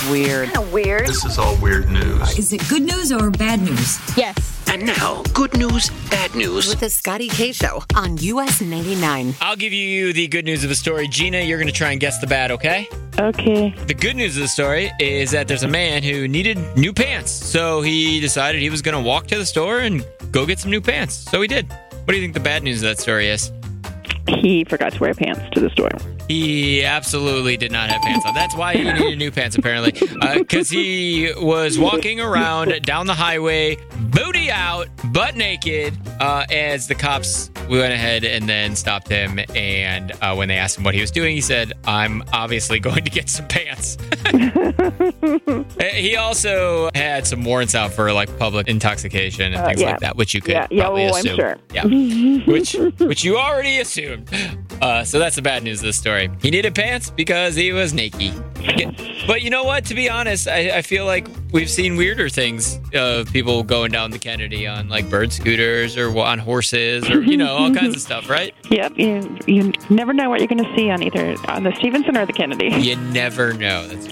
weird. Kind of weird. This is all weird news. Is it good news or bad news? Yes. And now, good news, bad news. With the Scotty K Show on US 99. I'll give you the good news of the story. Gina, you're going to try and guess the bad, okay? Okay. The good news of the story is that there's a man who needed new pants. So he decided he was going to walk to the store and go get some new pants. So he did. What do you think the bad news of that story is? He forgot to wear pants to the store. He absolutely did not have pants on. That's why he needed new pants, apparently. Because he was walking around down the highway, booty out, butt naked, as the cops went ahead and then stopped him. And when they asked him what he was doing, he said, "I'm obviously going to get some pants." He also had some warrants out for like public intoxication and things like that, which you could probably assume. I'm sure. Yeah, which you already assumed. So that's the bad news of the story. He needed pants because he was naked. But you know what? To be honest, I feel like we've seen weirder things of people going down the Kennedy on like bird scooters or on horses or, all kinds of stuff, right? Yep. You never know what you're going to see on either on the Stevenson or the Kennedy. You never know. That's